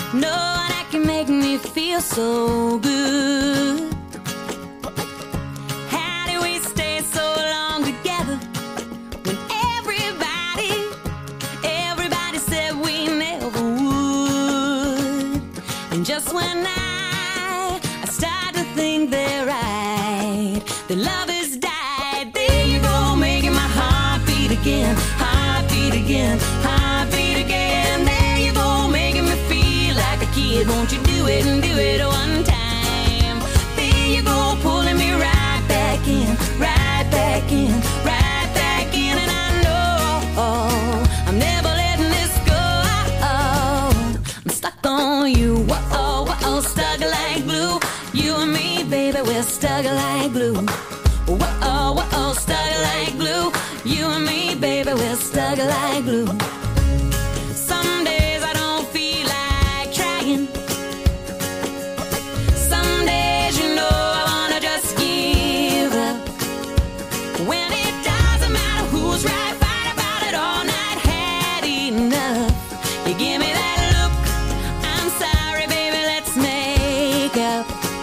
No one that can make me feel so good. How do we stay so long together when everybody said we never would? And just when I start to think they're right, the love has died. There you go, making my heart beat again, heart beat again, heart beat again. There you go, making me feel like a kid. Won't you do it and do it one time? There you go, pulling me right back in, right back in, right back in. And I know I'm never letting this go. I'm stuck on you, whoa, whoa, stuck like glue. You and me, baby, we're stuck like glue. Whoa, whoa, stuck like glue. You and me, baby, we're stuck like glue. Some days I don't feel like trying. Some days, you know, I wanna just give up. When it doesn't matter who's right, fight about it all night, had enough. You give me that look, I'm sorry, baby, let's make up.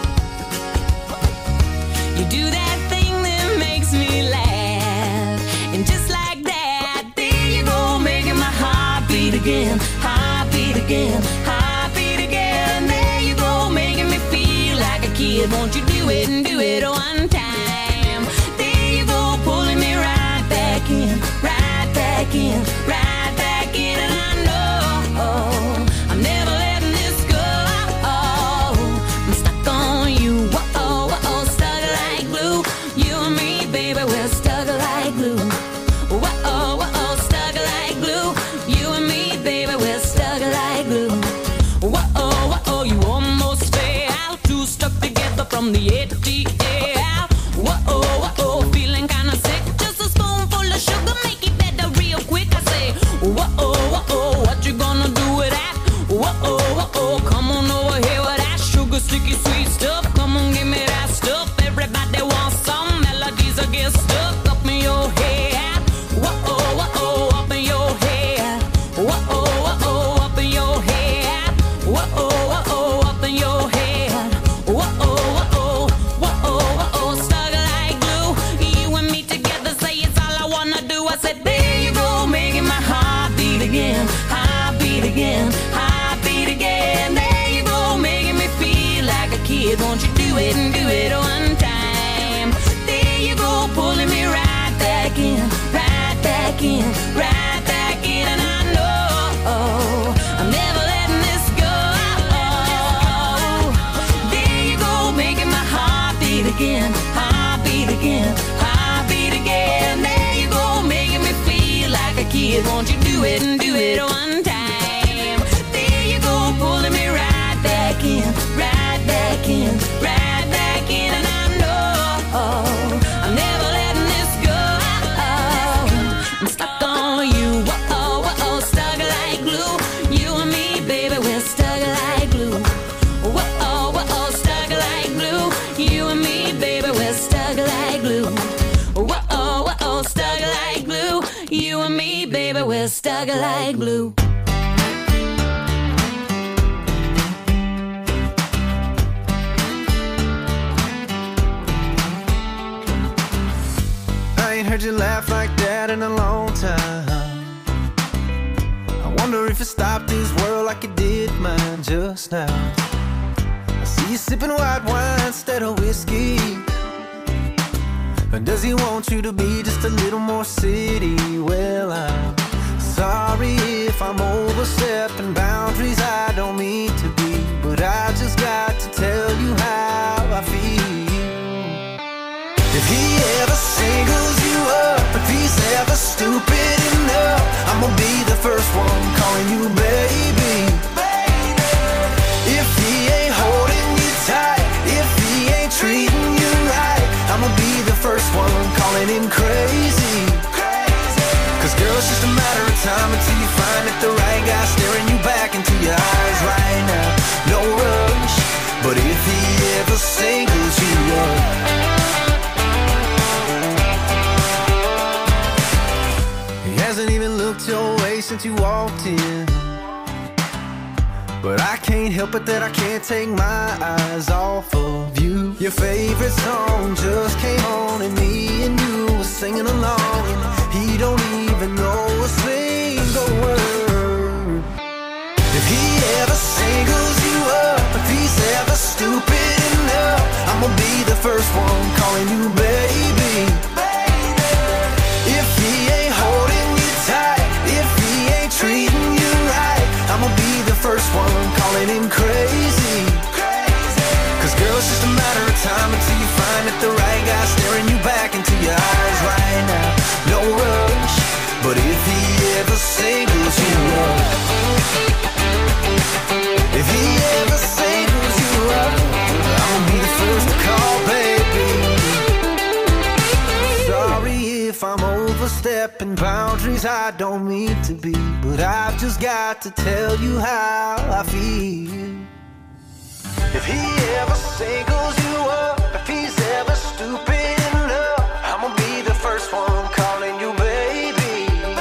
You do that thing that makes me laugh, and just like that, there you go, making my heart beat again, heart beat again, heart beat again. There you go, making me feel like a kid. Won't you do it and do it one time? There you go, pulling me right back in, right back in, right back in. And I know I'm never letting this go. I'm stuck on you, whoa, whoa, stuck like glue. You and me, baby, we're stuck like glue. Whoa, whoa, stuck like glue. You and me, baby, we're stuck like glue. Whoa, whoa, you almost fell out, too stuck together from the ATL. Whoa, whoa, feeling kinda sick. Just a spoonful of sugar, make it better real quick. I say, whoa, whoa, what you gonna do with that? Whoa, whoa, come on over here with that sugar, sticky, sweet stuff. Come on, give me that stuff. Everybody wants some melodies that get stuck up in your head. Whoa, whoa, up in your head. Whoa, whoa, up in your head. Whoa, whoa, up in your head. Whoa, whoa, whoa, stuck like glue. You and me together, say it's all I wanna do. I said, there you go, making my heart beat again, heart beat again, heart beat again. There you go, making me feel like a kid. Won't you do it and do it one time? There you go, pulling me right back in, right back in, right back in. And I know I'm never letting this go. There you go, making my heart beat again, heart beat again, heart beat again. There you go, making me feel like a kid. Won't you do it and do it one time? There you go, pulling me right back in, right back in, right back in. And I know I'm never letting this go. I'm stuck on you, whoa, whoa, stuck like glue. You and me, baby, we're stuck like glue. Whoa, whoa, stuck like glue. You and me, baby, we're stuck like glue. Whoa, whoa, stuck like glue. You and me, baby, we're stuck like glue. I ain't heard you laugh like that in a long time. I wonder if it stopped this world like it did mine just now. I see you sipping white wine instead of whiskey. Or does he want you to be just a little more city? Well, I'm sorry if I'm overstepping boundaries I don't mean to be, but I just got to tell you how I feel. If he ever singles you up, if he's ever stupid enough, I'm gonna be the first one calling you baby. If he ain't holding you tight, if he ain't treating you right, I'm gonna be the first one calling him crazy. Cause girl, it's just a matter of time until you find that the right guy staring you back into your eyes right now. No rush, but if he ever singles you up, he hasn't even looked your way since you walked in. but I can't help it that I can't take my eyes off of you. Your favorite song just came on and me and you were singing along, and he don't even know a single word. If he ever singles you up, if he's ever stupid enough, I'm gonna be the first one calling you baby. If he ain't holding you tight, if he ain't treating you right, I'm gonna be the first one calling him crazy. Cause girl, it's just a matter of time until you find that the right guy staring you back into your eyes right now. No rush, but if he ever singles you up, if he ever singles you up, I'll be the first to call, baby. Sorry if I'm overstepping boundaries I don't mean to be, but I've just got to tell you how I feel. If he ever singles you up, if he's ever stupid enough, I'ma be the first one calling you baby.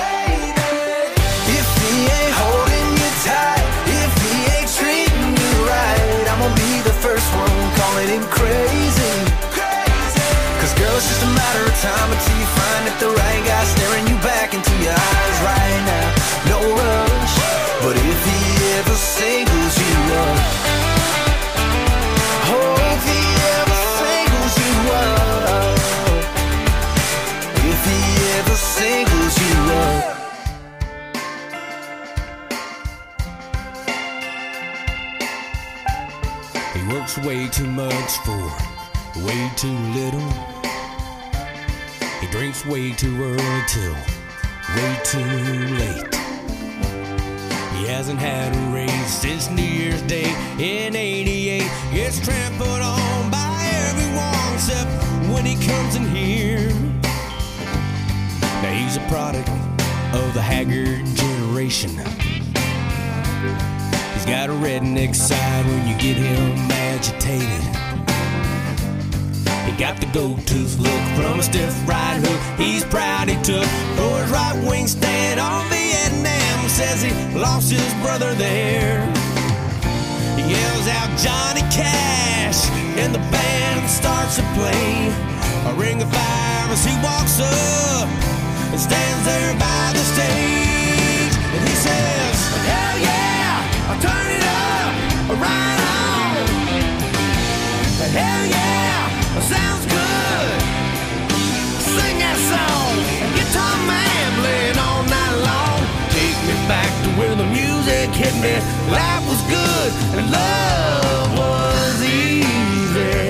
If he ain't holding you tight, if he ain't treating you right, I'ma be the first one calling him crazy. Cause girl, it's just a matter of time until you find that the right guy staring you back into your eyes right now. No rush, but if he ever singles you up, oh, if he ever singles you up, if he ever singles you up. He works way too much for way too little. He drinks way too early till way too late. He hasn't had a raise since New Year's Day in '88. Gets trampled on by everyone except when he comes in here. Now he's a product of the haggard generation. He's got a redneck side when you get him agitated. He got the gold-tooth look from a stiff right hook he's proud he took for his right wing stand on Vietnam. Says he lost his brother there. He yells out Johnny Cash and the band starts to play a ring of fire as he walks up and stands there by the stage. And he says, hell yeah, I'll turn it up, right on. Hell yeah, sounds good. Sing that song, guitar man playing all night long. Take me back to where the music hit me. Life was good and love was easy.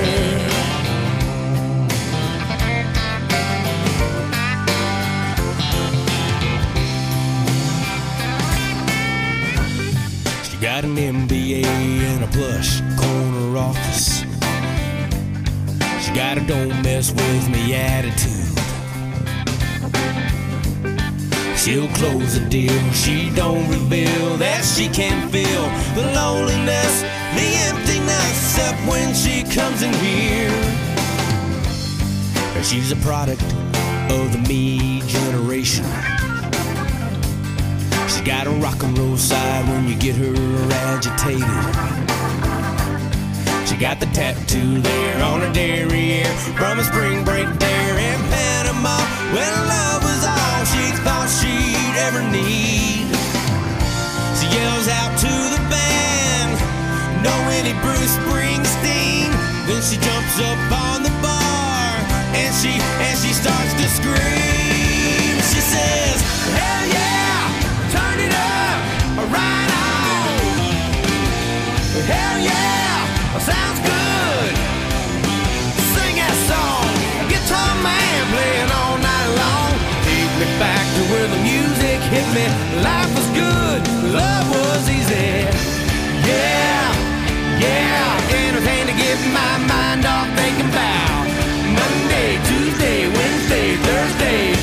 She got an MBA and a plush corner office. She got a don't mess with me attitude. She'll close a deal, she don't reveal that she can feel the loneliness, the emptiness, except when she comes in here. She's a product of the me generation. She got a rock and roll side when you get her agitated. She got the tattoo there on her derriere from a spring break there in Panama when love was all she thought she'd ever need. She yells out to the band, no any Bruce Springsteen. Then she jumps up on the bar and she starts to scream. She says, hell yeah, turn it up, right on. Hell yeah, sounds good. Sing that song, guitar man playing all night long. Take me back to where the music hit me. Life was good, love was easy. Yeah, yeah, anything to get my mind off thinking about Monday, Tuesday, Wednesday, Thursday.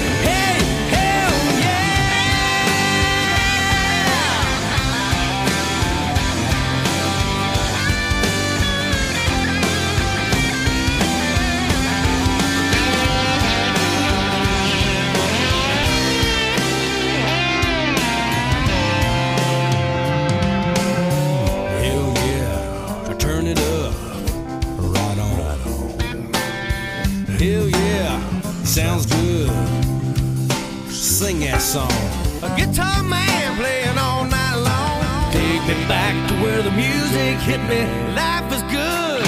me back to where the music hit me. Life is good.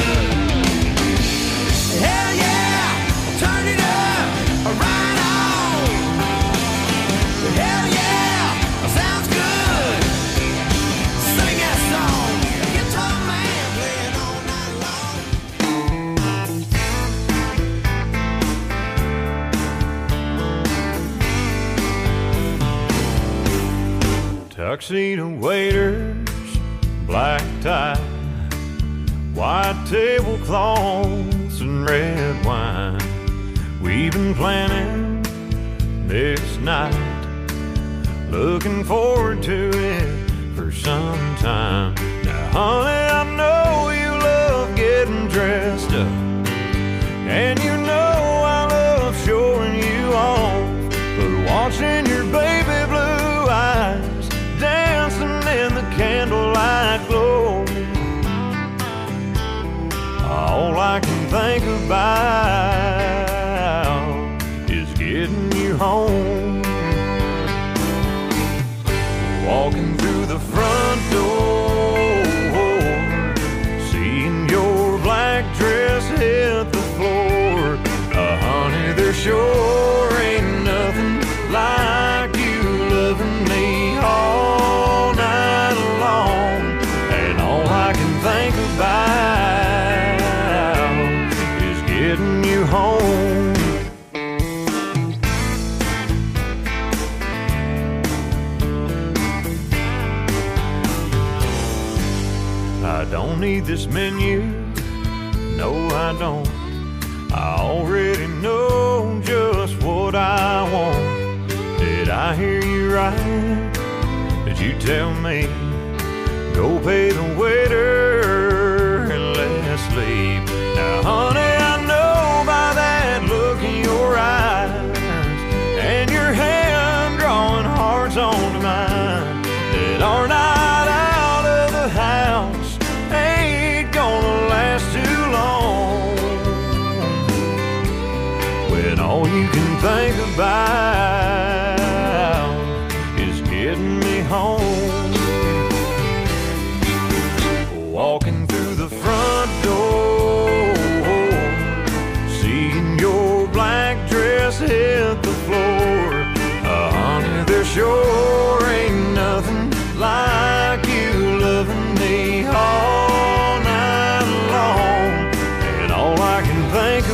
Hell yeah, turn it up, right on. Hell yeah, sounds good. Sing that song, guitar man playing all night long. Tuxedo waiters, black tie, white tablecloths and red wine. We've been planning this night, looking forward to it for some time. Now, honey, I know you love getting dressed up, and you know I love showing you off, but watching your baby blue eyes dancing in the candlelight glow, all I can think about is getting you home. Walking through the front door, seeing your black dress hit the floor. Honey, there sure ain't nothing like you loving me all night long. And all I can think about is getting you home. I don't need this menu, no I don't. I already know just what I want. Did I hear you right? Did you tell me, go pay the waiter and let's leave? Now honey, I know by that look in your eyes and your hand drawing hearts onto mine, that our night out of the house ain't gonna last too long, when all you can think about is getting me home. Walking through the front door, seeing your black dress hit the floor. Honey, there sure ain't nothing like you loving me all night long. And all I can think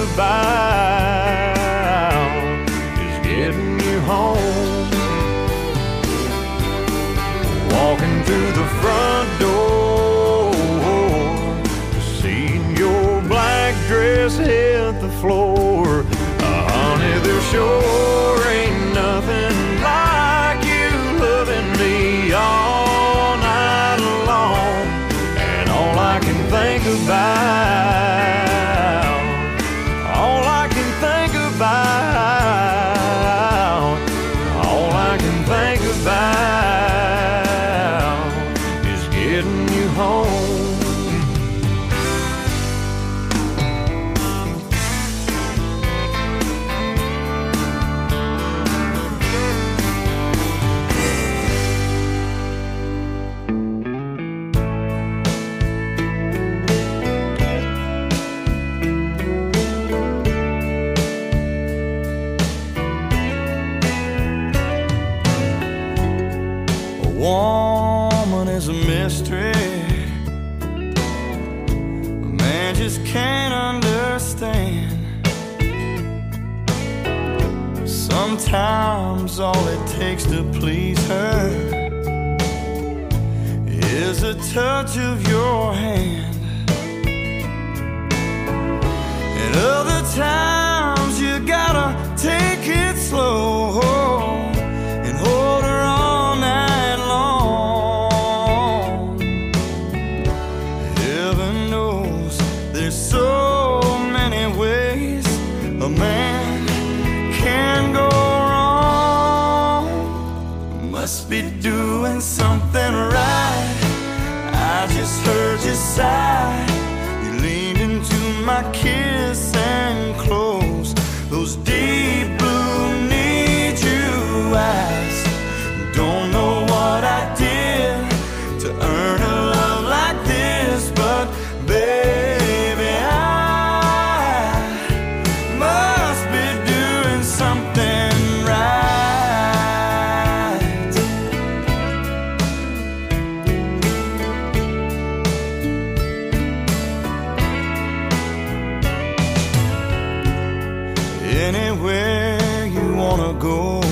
about is getting you home. Walking through the front door, seeing your black dress hit the floor. Honey, there sure ain't nothing like you loving me all night long. And all I can think about, all I can think about, all I can think about is getting you home. Woman is a mystery, a man just can't understand. Sometimes all it takes to please her is a touch of your hand, and other times you gotta take it slow and hold her all night long. Heaven knows there's so many ways a man can go wrong. Must be doing something right. I just heard you sigh. You leaned into my kiss and closed those deep blue need you eyes. Don't know what I did to earn a anywhere you wanna go.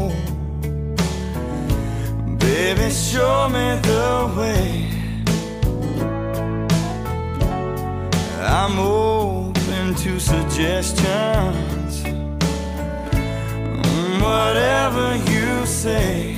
Baby, show me the way. I'm open to suggestions, whatever you say.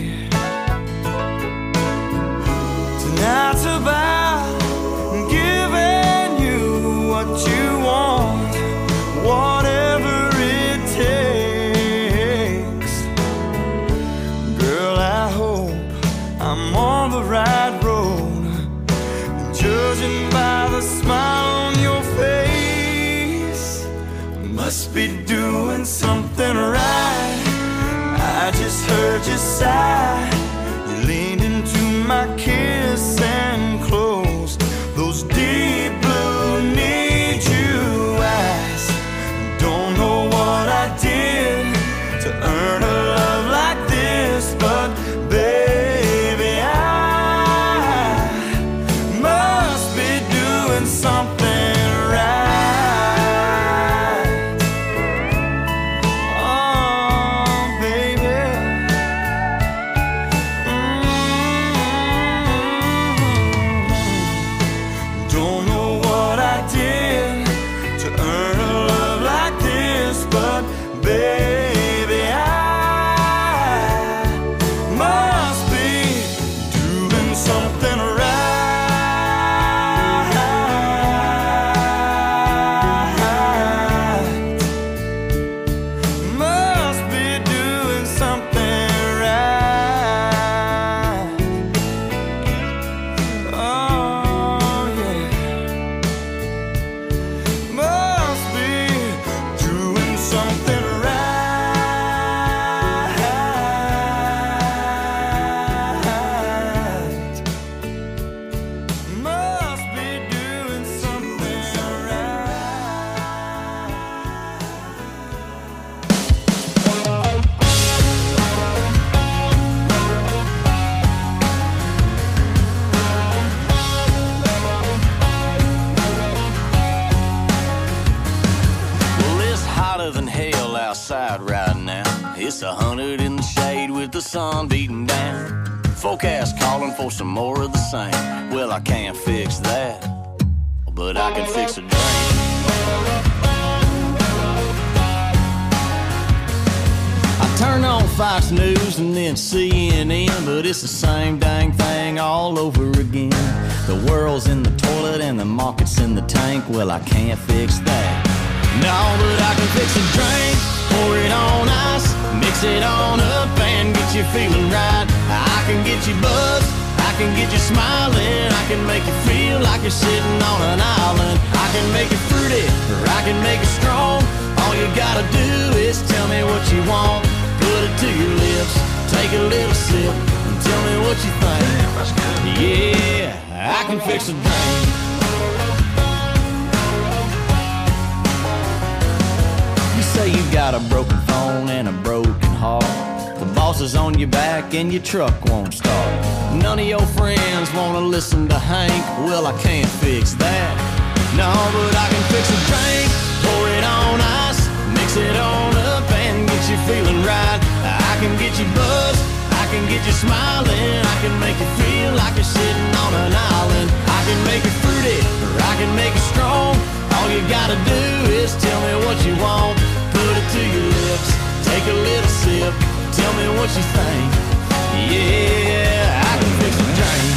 Tonight's about giving you what you want, whatever it takes. Girl, I hope I'm on the right road, judging by the smile on your face. Must be doing something right. I just heard you sigh. You leaned into my kiss and closed those deep blue need you eyes. Don't know what I did to earn a love like this, but baby, I must be doing something right. Oh, baby. Don't know what I did to earn a love like this, but baby, I must be doing something right. Must be doing something right. Oh, yeah. Must be doing something right. Must be doing something Well, it's hotter than hell outside right now. It's 100 in the shade with the sun beating down. Forecast calling for some more of the same. Well, I can't fix that, but I can fix a drink. I turn on Fox News and then CNN, but it's the same dang thing all over again. The world's in the toilet and the market's in the tank. Well, I can't fix that. No, but I can fix a drink, pour it on ice, mix it on up and get you feeling right. I can get you buzzed, I can get you smiling, I can make you feel like you're sitting on an island. I can make it fruity, or I can make it strong. All you gotta do is tell me what you want. Put it to your lips, take a little sip, and tell me what you think. Yeah, I can fix a drink. You say you got a broken phone and a broken heart. The boss is on your back and your truck won't start. None of your friends wanna listen to Hank. Well, I can't fix that. No, but I can fix a drink, pour it on ice, mix it on up and get you feeling right. I can get you buzzed, I can get you smiling, I can make you feel like you're sitting on an island. I can make it fruity, or I can make it strong. All you gotta do is tell me what you want. Put it to your lips, take a little sip, tell me what you think. Yeah, I can fix a drink.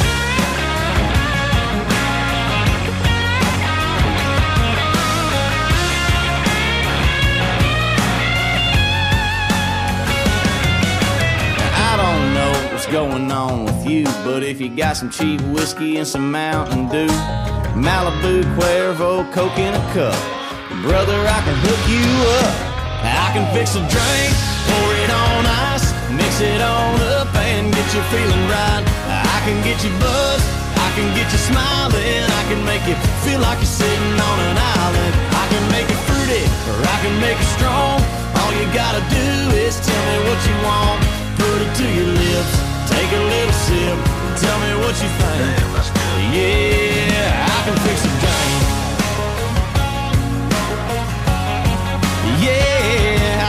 I don't know what's going on with you, but if you got some cheap whiskey and some Mountain Dew, Malibu, Cuervo, Coke in a cup, brother, I can hook you up. I can fix a drink, pour it on ice, mix it on up and get you feeling right. I can get you buzzed, I can get you smiling, I can make you feel like you're sitting on an island. I can make it fruity, or I can make it strong. All you gotta do is tell me what you want. Put it to your lips, take a little sip, tell me what you think. Yeah, I can fix a drink. Yeah,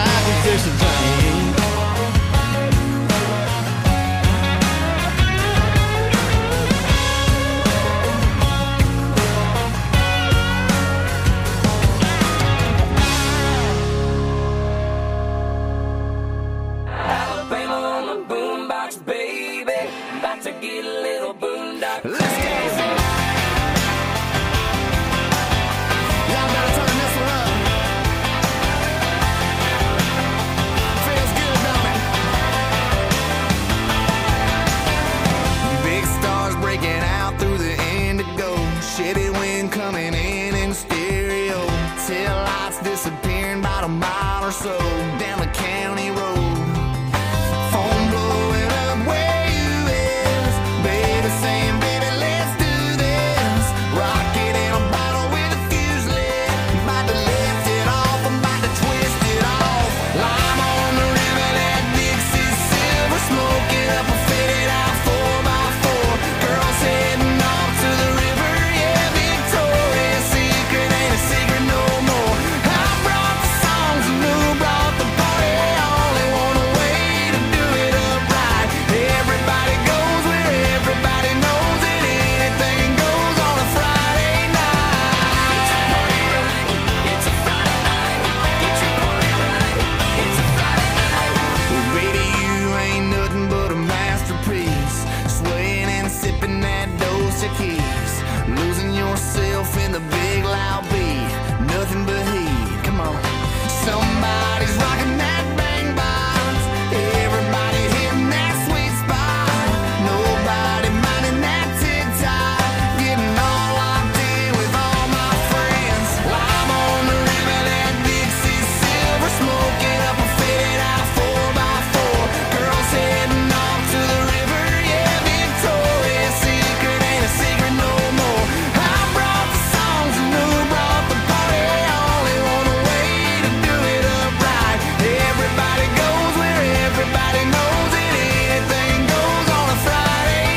Chevy wind coming in stereo. Tail lights disappearing about a mile or so down the county road. Phone blowing up where you is. Baby saying, baby, let's do this. Rocket in a bottle with a fuse lit. About to lift it off, I'm about to twist it off. Lime on the river, that Dixie silver. Smoke it up, a faded out 4x4. Girls heading off to the river, yeah, Victoria's Secret ain't a secret no more. I brought the songs and who brought the party. Only one way to do it up right. Everybody goes where everybody knows it. Anything goes on a Friday night. It's a party night. It's a Friday night. Get your party right. It's a Friday night. Well, baby, you ain't nothing but a masterpiece. Swaying and sipping that dose of keys. Losing yourself in the big loud beat. Nothing but heat. Come on. Somebody's rocking that bang box. Everybody hitting that sweet spot. Nobody minding that tick-tock. Getting all locked in with all my friends. Lime on the river, that Dixie silver. Smoking up a faded out 4x4. Girls heading off to the river, yeah, Victoria's Secret ain't a secret no more. I brought the songs and who brought the party. Only one way to do it up right. Everybody goes where everybody knows it. Anything goes on a Friday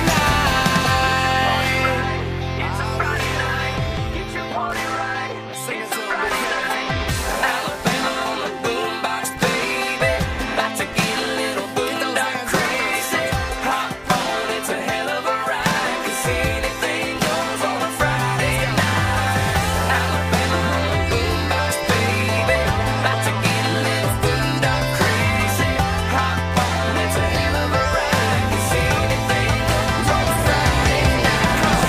night. It's a Friday night. Get your party right. It's a Friday night. Alabama on the boombox, baby. About to get a little boondock crazy. Hop on, it's a hell of a ride. 'Cause anything goes on a Friday night. Alabama on the boombox, baby. About to get a little boondock crazy. Hop on, it's a hell of a ride. 'Cause anything goes on a Friday night.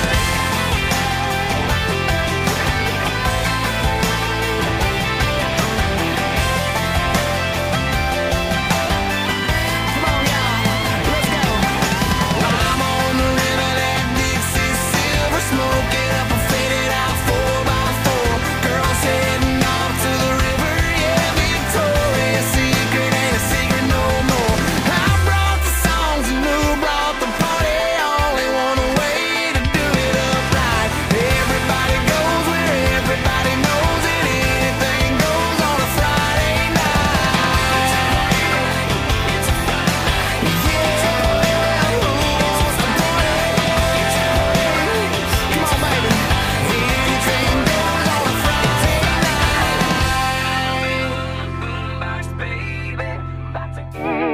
Come on, y'all, let's go. Lime on the river, that Dixie silver. Smoke it up and faded out 4x4. Girls heading off to the river, yeah, Victoria's Secret ain't a secret no more. I brought the songs and who brought the party. Only one way to do it up right. Everybody goes where everybody knows it. Anything goes on a Friday night. It's a Friday night. Yeah, who wants to party? Come on, baby. Anything goes on a Friday night. Boombox, baby. About to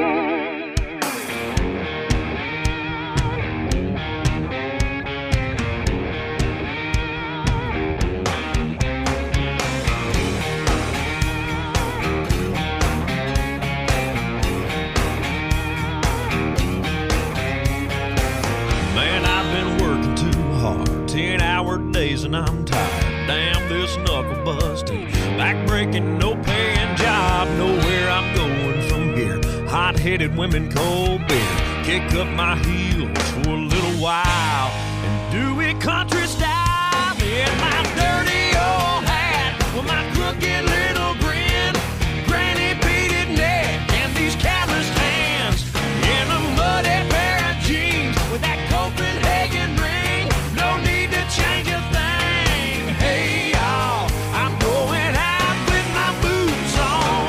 Man, I've been working too hard, 10-hour days and I'm tired. Damn this knuckle busting, back breaking, no paying job. Nowhere I'm going from here. Hot-headed women, cold beer. Kick up my heels for a little while and do it country style. In my dirty old hat with my crooked little grin, granny beaded neck and these calloused hands. In a muddy pair of jeans with that Copenhagen ring. No need to change a thing. Hey y'all, I'm going out with my boots on.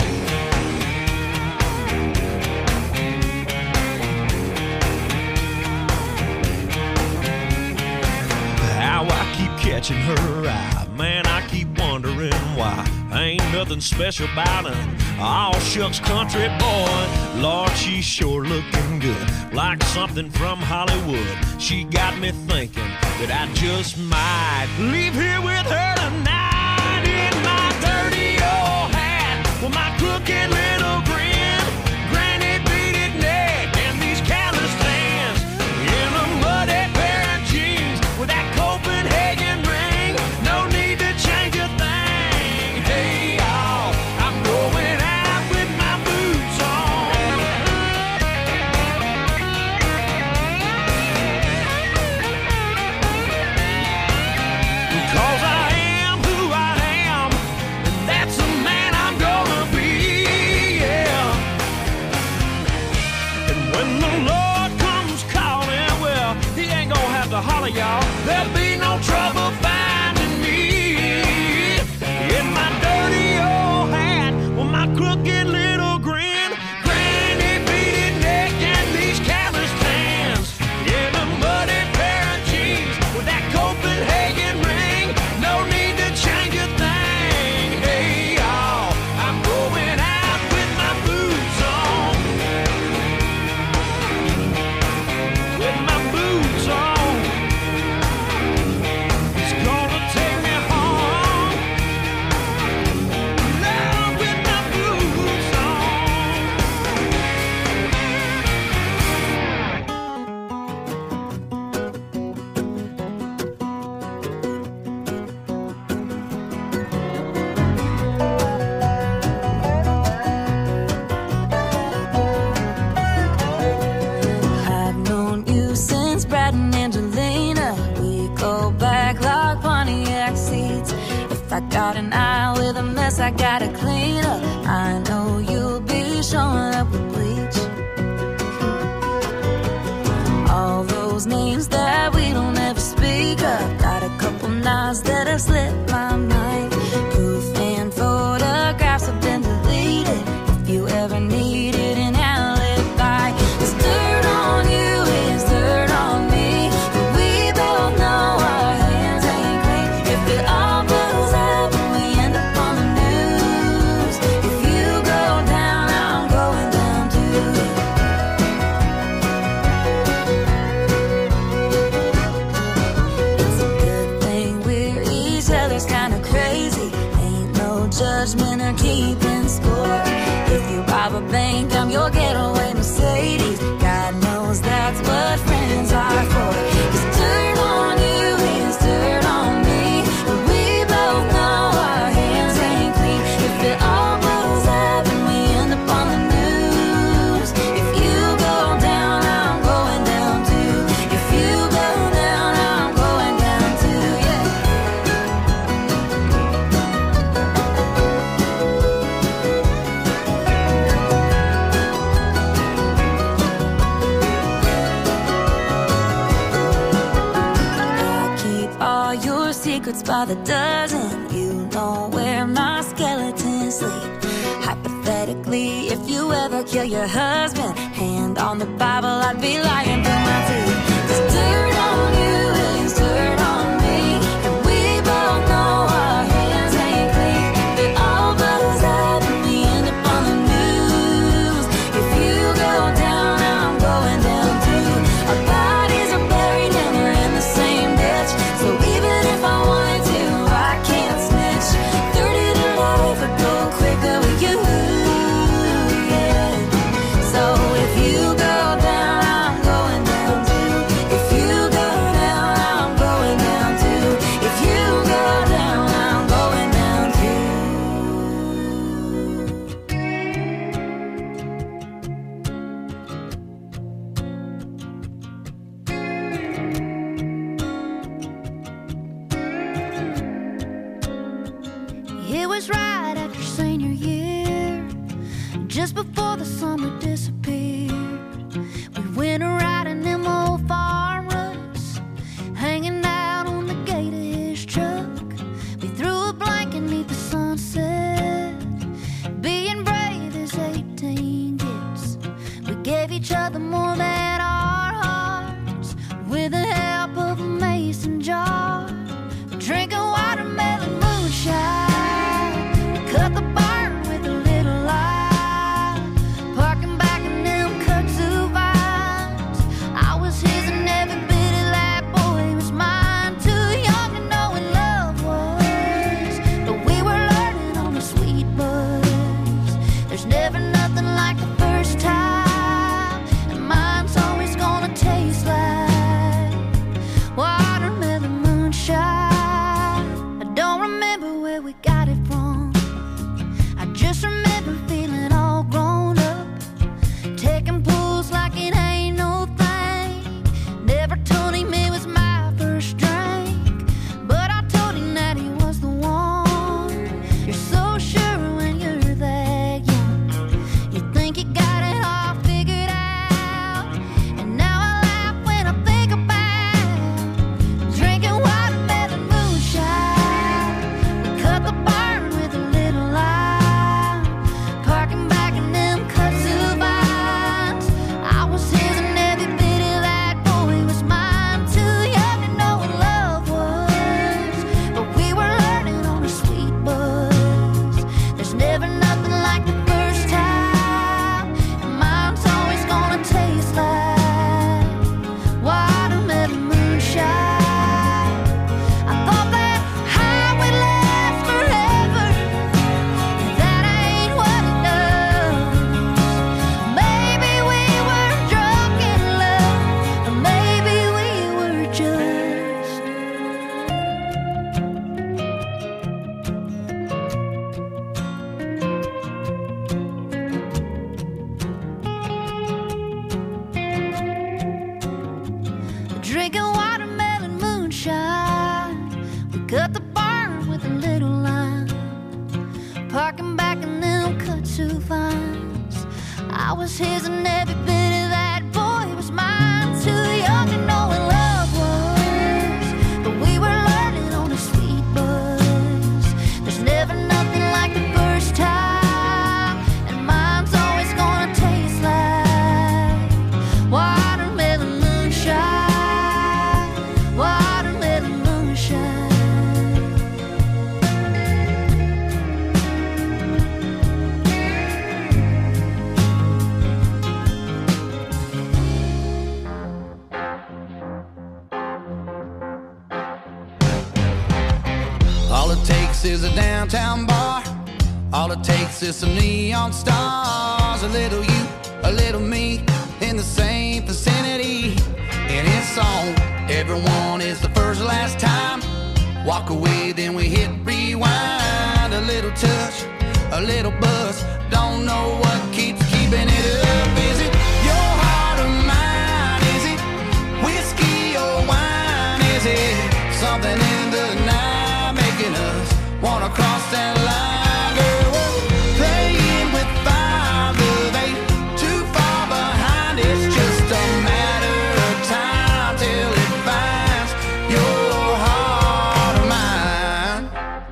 How I keep catching her eye, man, I keep wondering why. Ain't nothing special about her. All shucks country boy. Lord, she's sure looking good, like something from Hollywood. She got me thinking that I just might leave here with her tonight. In my dirty old hat with my crooked little grin, granny beaded neck and these calloused hands. In a muddy pair of jeans with that Copenhagen ring. No need to change a thing. Hey y'all, I'm going out with my boots on. there'll be no trouble finding me. In my dirty old hat, with my crooked little grin, granny beaded neck and these calloused hands, in a muddy pair of jeans with that Copenhagen ring, no need to change a thing. Hey y'all, I'm going out with my boots on, with my boots on. It's gonna take me home, love with my boots on. I've known you since Brad and Angelina. We go back like Pontiac seats. If I got an eye with a mess, I gotta clean up. I know you'll be showing up with bleach. All those names that we don't ever speak of. Got a couple knives that have slipped my mind. Proof and photographs have been deleted. If you ever needed an alibi, there's dirt on you, is dirt on me. But we both know our hands ain't clean. If it all blows up and we end up on the news, if you go down, I'm going down too. It's a good thing we're each other's kind of crazy. Ain't no judgment or keeping score. If you rob a bank, I'm your getaway Mercedes. God knows that's what friends are for. 'Cause dirt on you is dirt on me. But we both know our hands ain't clean. If it all blows up and we end up on the news, if you go down, I'm going down too. If you go down, I'm going down too, yeah. I keep all your secrets by the dozen. You know where my skeletons sleep. Hypothetically, if you ever kill your husband, hand on the Bible, I'd be lying through my teeth. 'Cause dirt on you is dirt on me. And we both know our hands ain't clean. If it all blows up and we end up on the news, if you go down, I'm going down too. Our bodies are buried and we're in the same ditch. So even if I wanted to, I can't snitch. 30 to life would go quicker with you, yeah. So if you go down, I'm going down too. If you go down, I'm going down too. If you go down, I'm going down too. It was right after senior year, just before the summer disappeared. We went riding them old farm roads, hanging out on the gate of his truck. We threw a blanket neath the sunset, being brave as 18 gets. We gave each other more than our hearts, with the help of a mason jar, drinking watermelon moonshine. We cut the barn with a little light, parking back in them cut the barn with a little line, parking back and then cut two vines. I was his and every bit of that boy was mine. Too young to know what love was, but we were learning on a sweet buzz. There's never nothing like the first time, and mine's always gonna taste like watermelon moonshine, watermelon moonshine. All it takes is a downtown bar. All it takes is some neon stars. A little you, a little me, in the same vicinity. And it's on. Everyone is the first last time. Walk away, then we hit rewind. A little touch, a little buzz. Don't know what keeps keeping it up. Is it your heart or mine? Is it whiskey or wine? Is it something in the night making us wanna cross that line? Girl, we're playing with 5 of 8, too far behind. It's just a matter of time till it finds your heart or mine.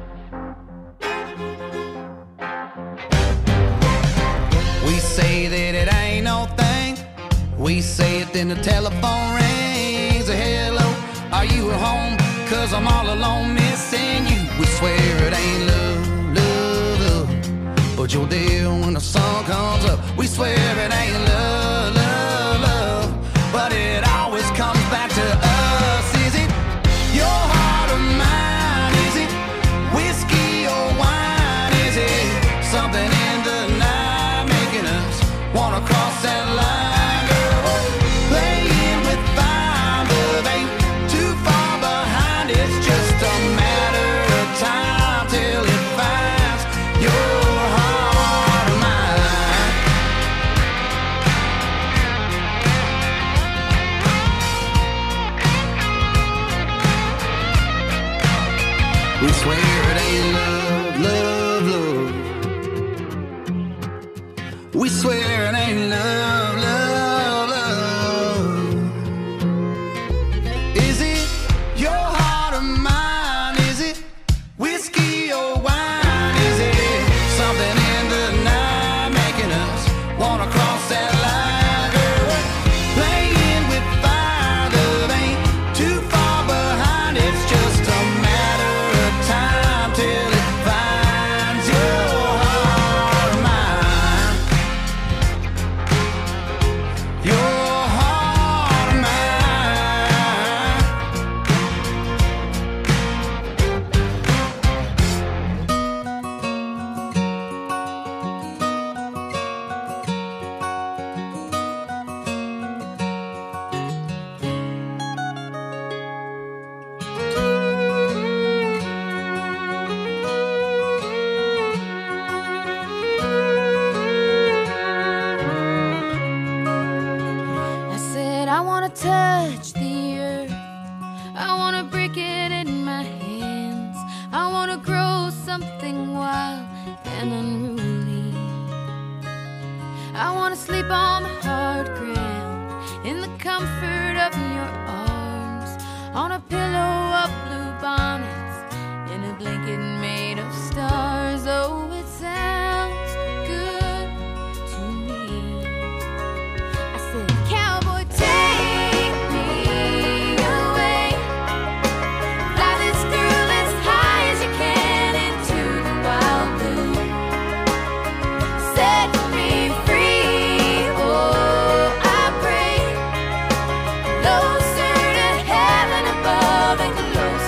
We say that it ain't no thing. We say it, then the telephone rings. A hello, are you at home? 'Cause I'm all alone missing you. We swear it ain't love, love, love, but you're there when the sun comes up. We swear it ain't love, love, love, but it always comes back to us. Is it your heart or mine? Is it whiskey or wine? Is it something in the night making us wanna cross that line? Girl, we're playing with 5 of 8, too far behind. It's just a matter of time till it finds your heart or mine. We swear it ain't love, love, love. We swear it ain't love, love, love. Is it your heart or mine? Is it whiskey or wine? Is it something in the night making us wanna cross that line? Girl, we're playing with 5 of 8, too far behind. It's just a matter of time till it finds your heart or mine. Your heart or mine. I said I wanna touch the earth, I wanna break it in my hands, I wanna grow something wild and unruly. I wanna sleep on the hard ground in the comfort of your arms, on a pillow of blue bonnets, in a blanket made of stars. Oh, it sounds good to me. I said, cowboy, take me away. Fly this girl as high as you can into the wild blue. Set me free, oh, I pray. Closer to heaven above and closer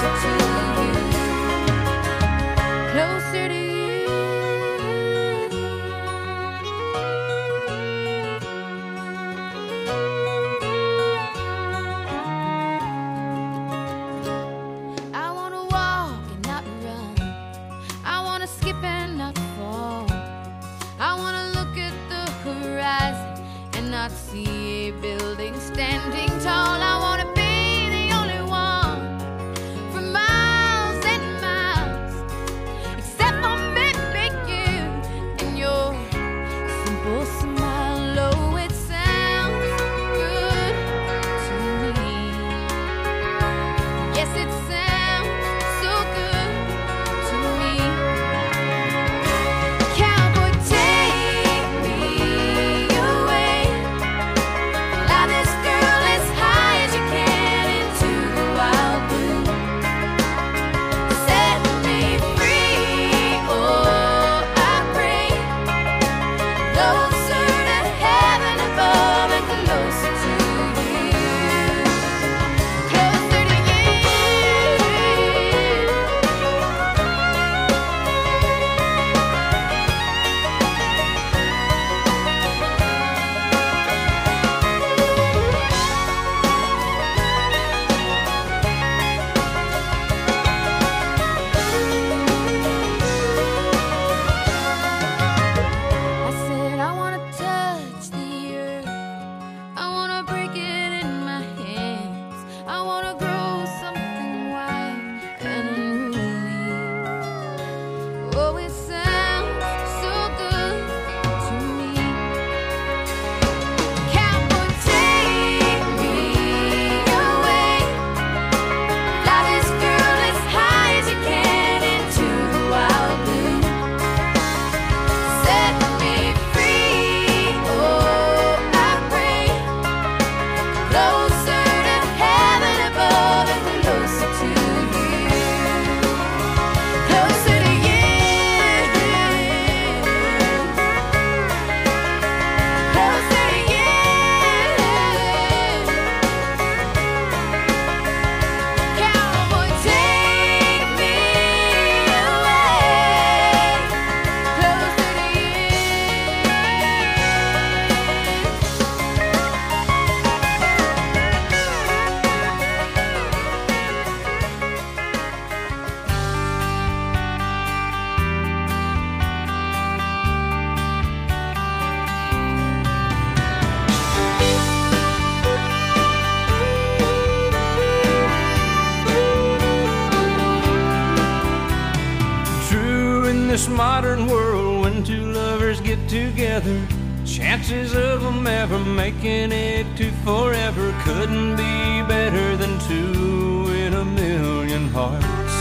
this modern world, when two lovers get together, chances of them ever making it to forever couldn't be better than two in a million hearts.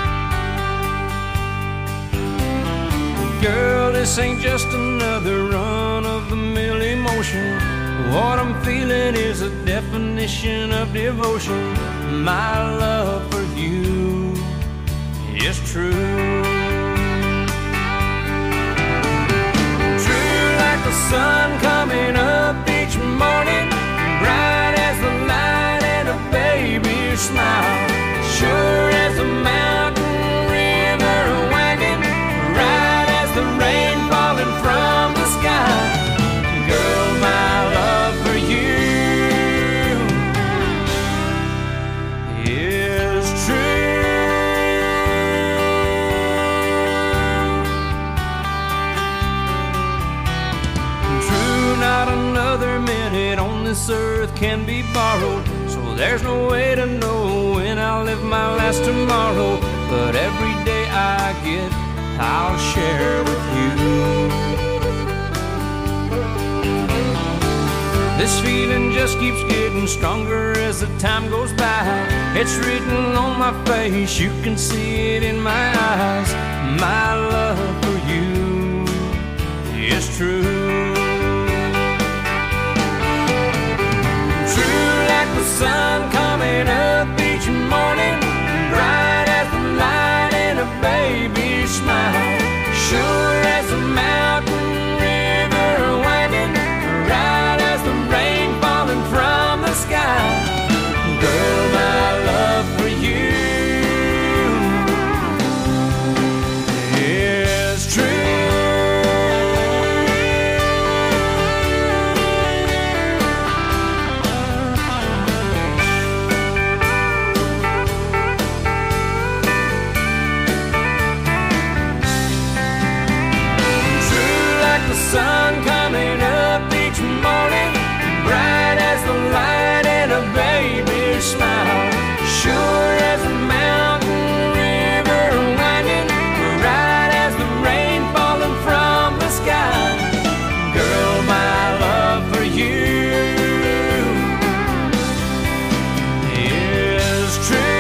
Girl, this ain't just another run-of-the-mill emotion. What I'm feeling is a definition of devotion. My love for you is true. True like the sun coming up each morning, bright as the light and a baby's smile, sure as a mountain river winding, right as the rain falling from the sky. Girl, my love for you is true. True, not another minute on this earth can be borrowed, so there's no way to know when I'll live my last tomorrow. But every day I get, I'll share with you. This feeling just keeps getting stronger as the time goes by. It's written on my face, you can see it in my eyes. My love for you is true. True like the sun coming up each morning, bright as the light in a baby's smile, sure as a mountain river winding, right as the rain falling from the sky. Girl, my love for you is true. Sun coming up each morning, bright as the light in a baby's smile, sure as a mountain river winding, right as the rain falling from the sky. Girl, my love for you is true.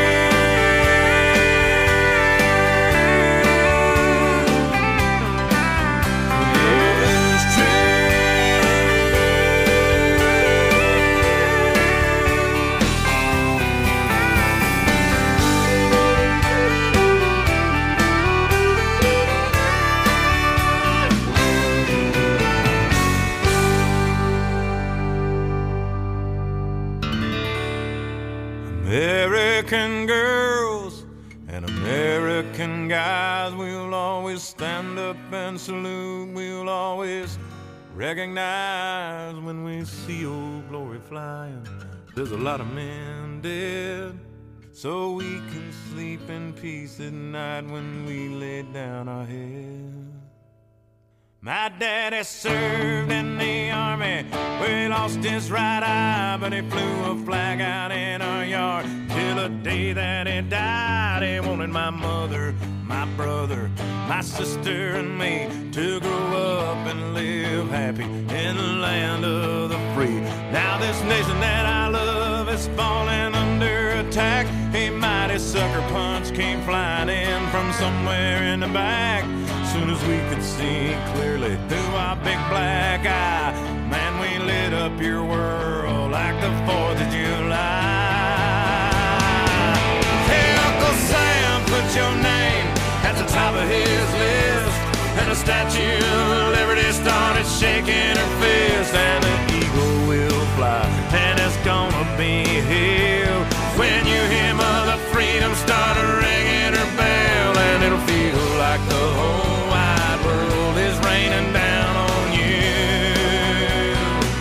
American girls and American guys, we'll always stand up and salute. We'll always recognize when we see old glory flying. There's a lot of men dead, so we can sleep in peace at night when we lay down our head. My daddy served in the army, where he lost his right eye, but he flew a flag out in our yard till the day that he died. He wanted my mother, my brother, my sister and me to grow up and live happy in the land of the free. Now this nation that I love is falling under attack. A mighty sucker punch came flying in from somewhere in the back. Soon as we could see clearly through our big black eye, man, we lit up your world like the 4th of July. Hey, Uncle Sam, put your name at the top of his list, and the Statue of Liberty started shaking her fist, and the eagle will fly, and it's gonna be here when you hear Mother Freedom start ringing her bell, and it'll feel like the whole wide world is raining down on you.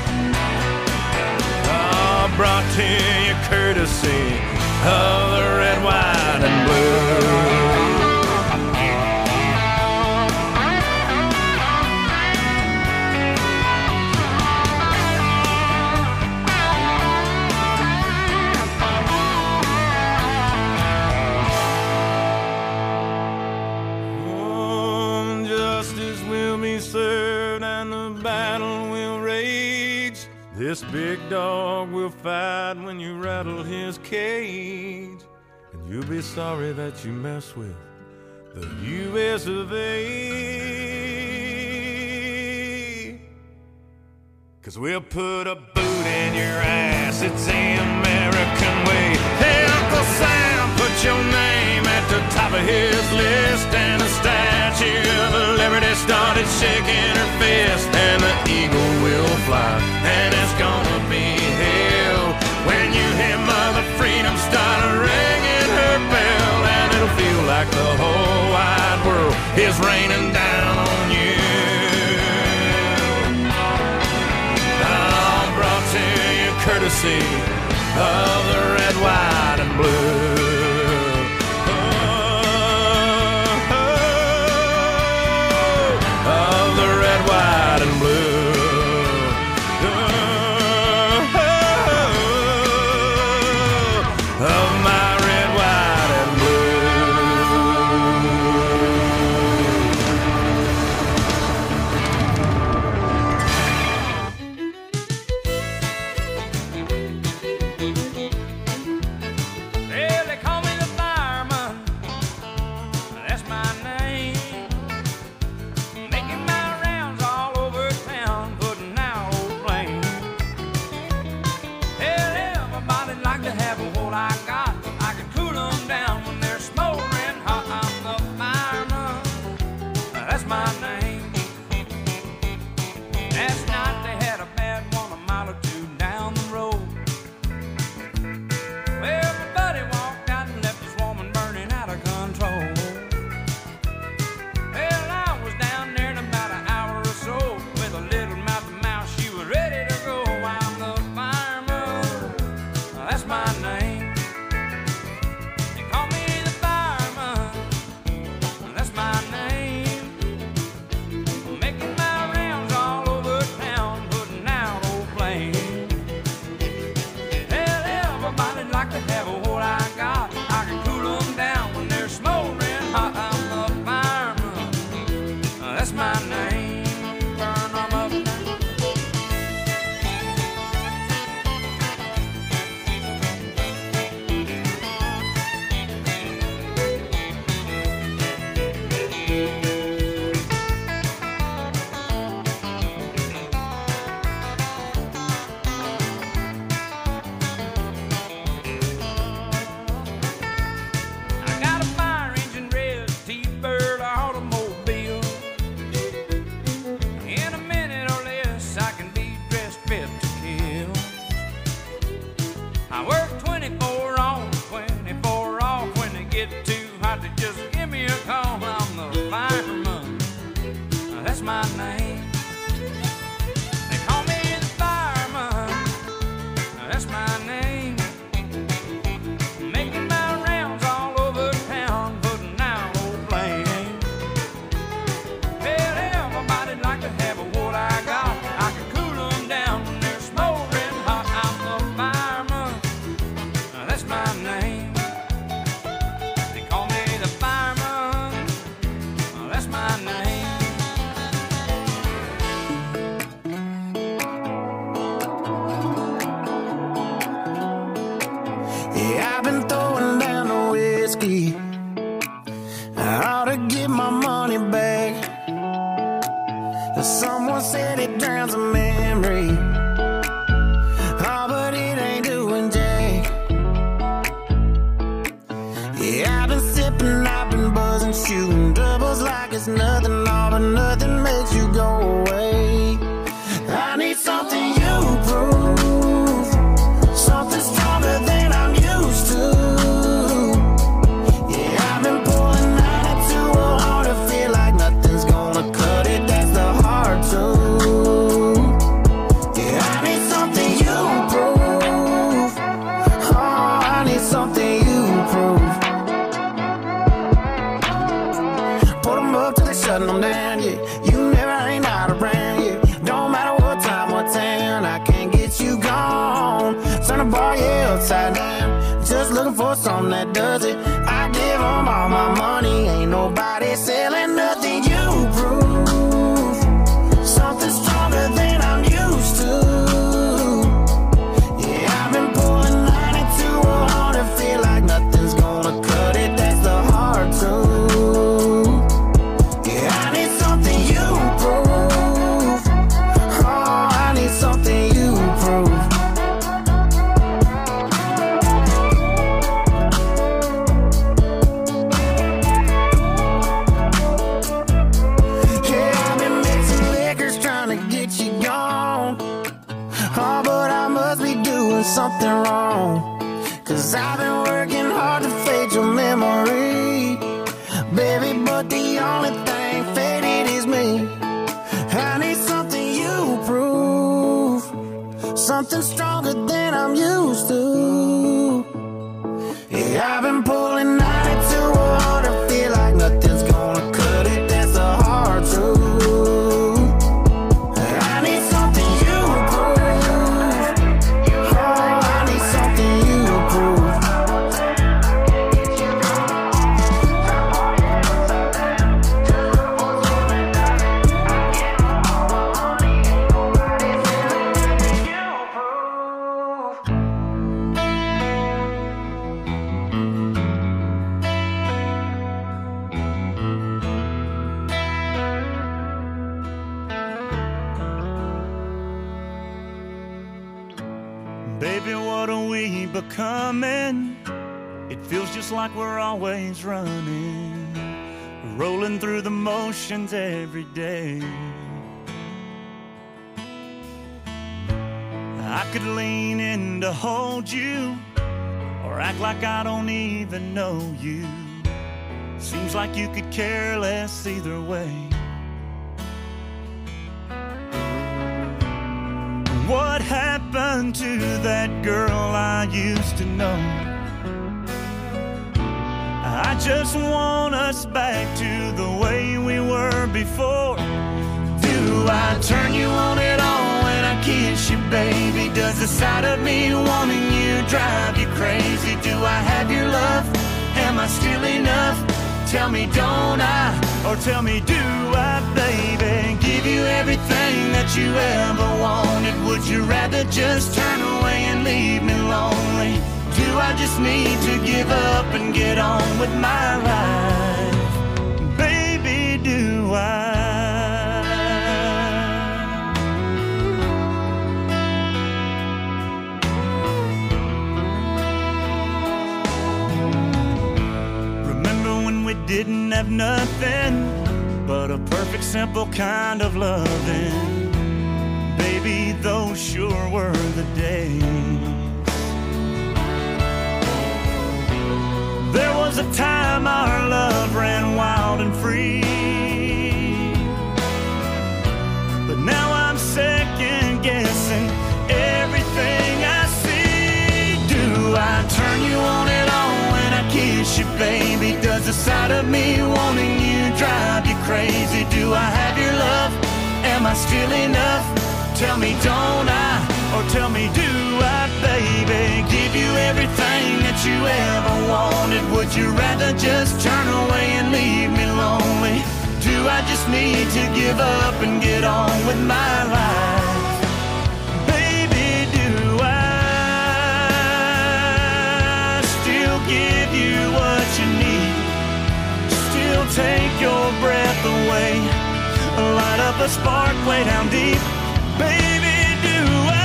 Oh, brought to you courtesy of the red, white, and blue. This big dog will fight when you rattle his cage, and you'll be sorry that you mess with the U.S. of A. 'Cause we'll put a boot in your ass, it's the American way. Hey, Uncle Sam, put your name at the top of his list, and the Statue of Liberty started shaking her fist, and the eagle will fly, and it's gonna be hell when you hear Mother Freedom start ringing her bell, and it'll feel like the whole wide world is raining down on you. All brought to you courtesy of the red, white, and blue. Of the red, white, and blue. Of my red, white, and Well, they call me the fireman. That's my name. Making my rounds all over town, putting out old flames. Hell, everybody like to have what I got. I can cool them down when they're smoldering hot. I'm the fireman. That's my name. Last night they had a bad one a mile or two down the road. Well, everybody walked out and left this woman burning out of control. Well, I was down there in about an hour or so with a little mouth to mouth. She was ready to go. I'm the fireman. That's my name. They call me the fireman. That's my name. Making my rounds all over town, putting out old flames. Hell, everybody like to have what I got. I can cool them down when they're smoldering hot. I'm the fireman. That's my name. Burn them up now. I got a fire engine red T-Bird automobile. In a minute or less, I can be dressed fit to kill. I work 24 on, 24 off. When they get too hot, they just give me a call. I'm the fireman. That's my name. They call me the fireman. That's my name. Making my rounds all over town, putting out old flames. Well, everybody like to have what I got. I can cool them down when they're smoldering hot. I'm the fireman. That's my name. They call me the fireman. That's my name. Yeah, I've been throwing down the whiskey. I ought to get my money back. Someone said it drowns a memory. Oh, but it ain't doing jack. Yeah, I've been sipping, I've been buzzing, shooting doubles like it's nothing. All but nothing makes you go away. I need something you prove, something stronger than I'm used to. Yeah, I've been pulling out at 2:00 to feel like nothing's gonna cut it. That's the hard truth. Yeah, I need something you prove. Oh, I need something you prove. Put 'em up till they shutting them down, yeah. You never ain't out around, yeah. Don't matter what time, what town, I can't get you gone. Turn the bar, yeah, upside down. Just looking for something that does it. I give 'em all my money, ain't nobody selling nothing you prove. Something stronger than I'm used to. something stronger than I'm used to. Yeah, I've been pulling 90 to 100, feel like nothing's gonna cut it, that's the hard truth. I need something you prove. Oh, I need something you prove. Baby, what are we becoming? It feels just like we're always running, rolling through the motions every day. I could lean in to hold you, or act like I don't even know you. Seems like you could care less either way. What happened to that girl I used to know? I just want us back to the way we were before. Do I turn you on at all when I kiss you, baby? Does the sight of me wanting you drive you crazy? Do I have your love? Am I still enough? Tell me, don't I? Or tell me, do I, baby? Give you everything that you ever wanted. Would you rather just turn away and leave me lonely? Do I just need to give up and get on with my life? Baby, do I? We didn't have nothing but a perfect, simple kind of loving. Baby, those sure were the days. There was a time our love ran wild and free, but now I'm second guessing everything I see. Do I turn you on at all when I kiss you, baby? Does the sight of me wanting you drive you crazy? Do I have your love? Am I still enough? Tell me, don't I? Or tell me, do I, baby? Give you everything that you ever wanted. Would you rather just turn away and leave me lonely? Do I just need to give up and get on with my life? Baby, do I still give you what you need? Still take your breath away, light up a spark way down deep. Baby, do I?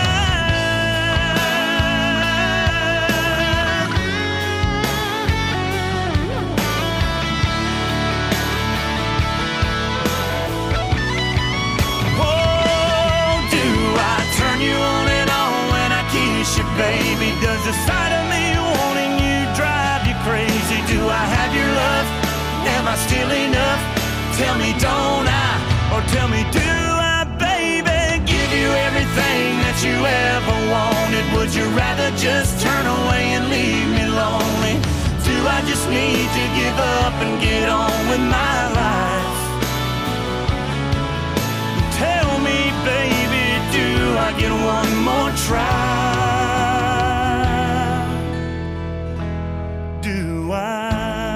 Oh, do I turn you on and on when I kiss you, baby? Does the sight of me wanting you drive you crazy? Do I have your love? Am I still enough? Tell me, don't I? Or tell me, do I, baby? Give you everything that you ever wanted. Would you rather just turn away and leave me lonely? Do I just need to give up and get on with my life? Tell me, baby, do I get one more try? Do I?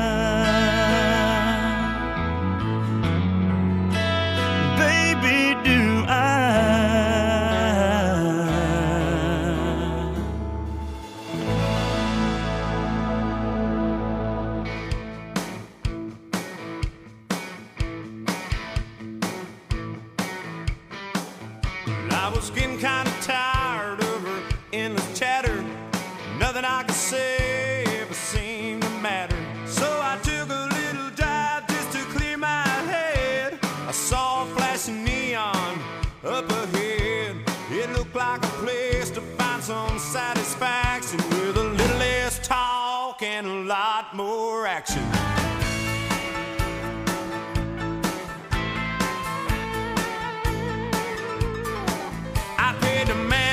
I was getting kind of tired of her endless chatter. Nothing I could say ever seemed to matter. So I took a little drive just to clear my head. I saw a flashing neon up ahead. It looked like a place to find some satisfaction, with a little less talk and a lot more action. I paid the man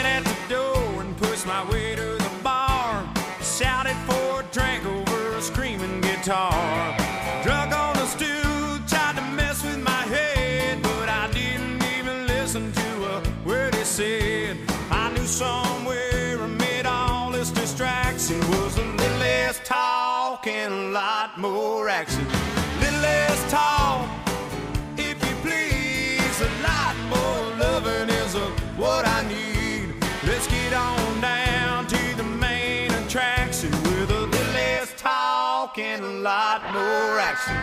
guitar. Drunk on the stool, tried to mess with my head, but I didn't even listen to a word he said. I knew somewhere amid all this distraction was a little less talk and a lot more action. Little less talk, if you please, a lot more loving is what I need. Let's get on down to the main attraction with a little less talk and a lot more action.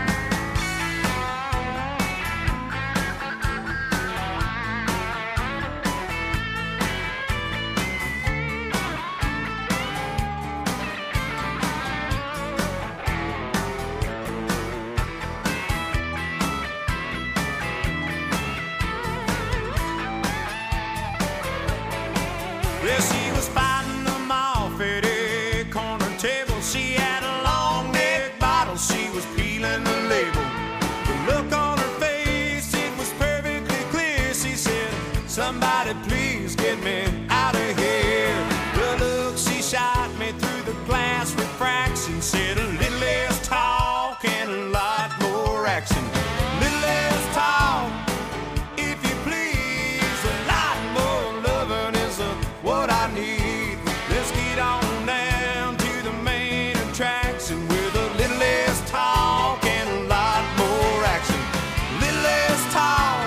Yeah, she was fighting them off at a corner table. She had a long neck bottle, she was peeling the label. The look on her face, it was perfectly clear. She said, somebody please get me out of here. The look she shot me through the glass refraction said a little less talk and a lot more action. Little less talk, if you please, a lot more loving is what I need. Let's get on down to the main attraction with a little less talk and a lot more action. Little less talk,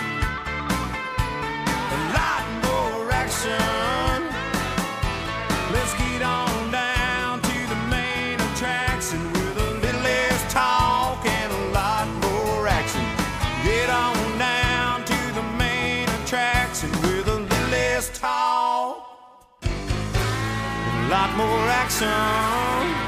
a lot more action. Let's get on down to the main attraction with a little less talk and a lot more action. Get on down to the main attraction with a little less talk, a lot more action.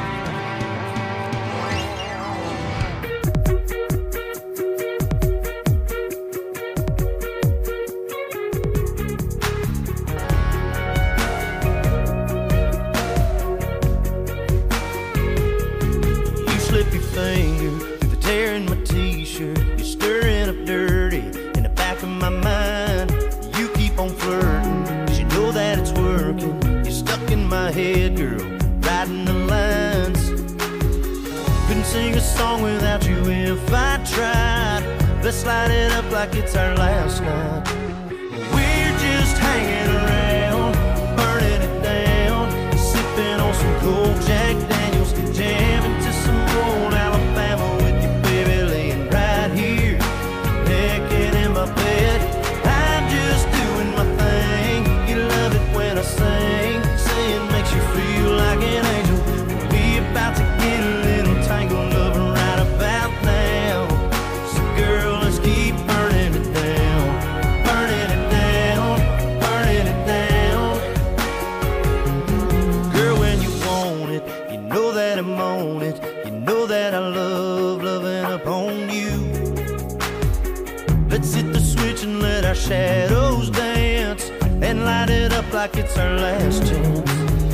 You slip your finger through the tear in my t-shirt. You're stirring up dirty in the back of my mind. You keep on flirting, 'cause you know that it's working. You're stuck in my head, girl, writing the lines. Couldn't sing a song without you if I tried. Let's light it up like it's our last night. We're just hanging around, burning it down, sipping on some cold Jack Daniels, jamming to some old Alabama with you, baby, laying right here, naked in my bed. I'm just doing my thing. You love it when I sing, saying makes you feel like an angel. We about to get a little tangled up right about now. So girl, let's keep burning it down, burning it down, burning it down. Girl, when you want it, you know that I'm on it. You know that I love loving upon you. Let's hit the switch and let our shadows dance, and light it up like it's our last chance.